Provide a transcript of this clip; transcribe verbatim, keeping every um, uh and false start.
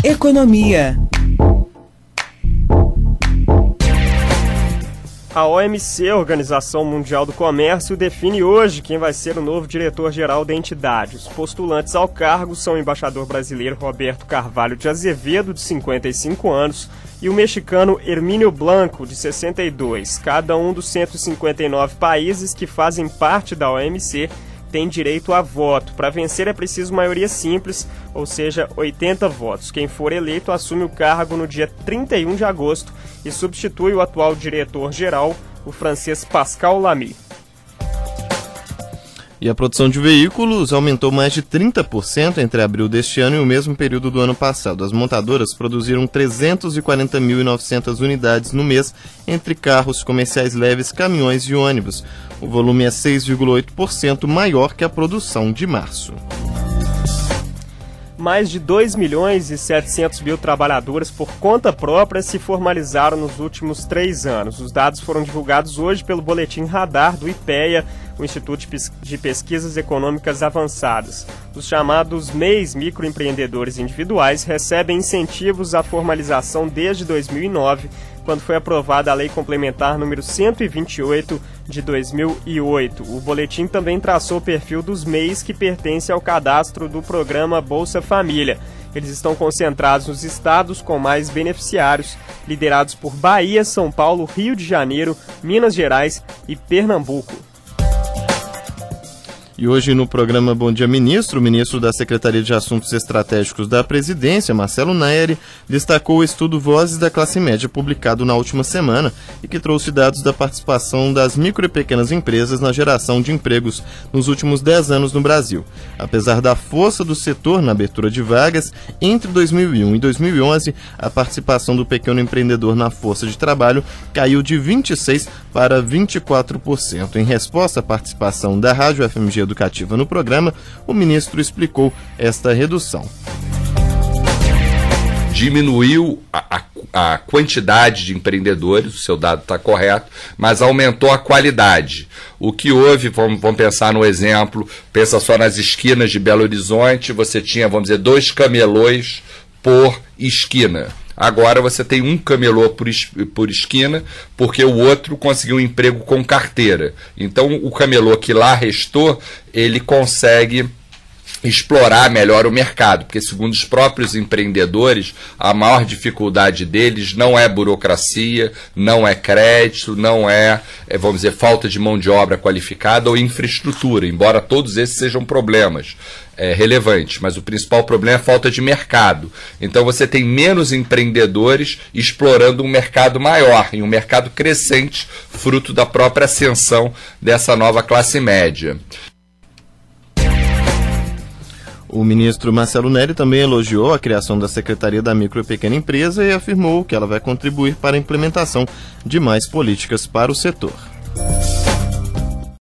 Economia. A O M C, Organização Mundial do Comércio, define hoje quem vai ser o novo diretor-geral da entidade. Os postulantes ao cargo são o embaixador brasileiro Roberto Carvalho de Azevedo, de cinquenta e cinco anos, e o mexicano Hermínio Blanco, de sessenta e dois. Cada um dos cento e cinquenta e nove países que fazem parte da O M C tem direito a voto. Para vencer é preciso maioria simples, ou seja, oitenta votos. Quem for eleito assume o cargo no dia trinta e um de agosto e substitui o atual diretor-geral, o francês Pascal Lamy. E a produção de veículos aumentou mais de trinta por cento entre abril deste ano e o mesmo período do ano passado. As montadoras produziram trezentos e quarenta mil e novecentas unidades no mês entre carros comerciais leves, caminhões e ônibus. O volume é seis vírgula oito por cento maior que a produção de março. Mais de dois milhões e setecentos mil trabalhadores por conta própria se formalizaram nos últimos três anos. Os dados foram divulgados hoje pelo Boletim Radar do IPEA, o Instituto de Pesquisas Econômicas Avançadas. Os chamados M E Is, microempreendedores individuais, recebem incentivos à formalização desde dois mil e nove, quando foi aprovada a Lei Complementar número cento e vinte e oito de dois mil e oito. O boletim também traçou o perfil dos M E Is que pertencem ao cadastro do programa Bolsa Família. Eles estão concentrados nos estados com mais beneficiários, liderados por Bahia, São Paulo, Rio de Janeiro, Minas Gerais e Pernambuco. E hoje no programa Bom Dia Ministro, o ministro da Secretaria de Assuntos Estratégicos da Presidência, Marcelo Neri, destacou o estudo Vozes da Classe Média, publicado na última semana e que trouxe dados da participação das micro e pequenas empresas na geração de empregos nos últimos dez anos no Brasil. Apesar da força do setor na abertura de vagas, entre dois mil e um e dois mil e onze, a participação do pequeno empreendedor na força de trabalho caiu de vinte e seis por cento para vinte e quatro por cento. Em resposta à participação da Rádio F M G Educativa no programa, o ministro explicou esta redução. Diminuiu a, a, a quantidade de empreendedores, o seu dado está correto, mas aumentou a qualidade. O que houve, vamos, vamos pensar no exemplo, pensa só nas esquinas de Belo Horizonte, você tinha, vamos dizer, dois camelôs por esquina. Agora você tem um camelô por, es, por esquina, porque o outro conseguiu um emprego com carteira. Então o camelô que lá restou, ele consegue explorar melhor o mercado, porque segundo os próprios empreendedores, a maior dificuldade deles não é burocracia, não é crédito, não é, é, vamos dizer, falta de mão de obra qualificada ou infraestrutura, embora todos esses sejam problemas é, relevantes, mas o principal problema é a falta de mercado. Então você tem menos empreendedores explorando um mercado maior, e um mercado crescente, fruto da própria ascensão dessa nova classe média. O ministro Marcelo Neri também elogiou a criação da Secretaria da Micro e Pequena Empresa e afirmou que ela vai contribuir para a implementação de mais políticas para o setor.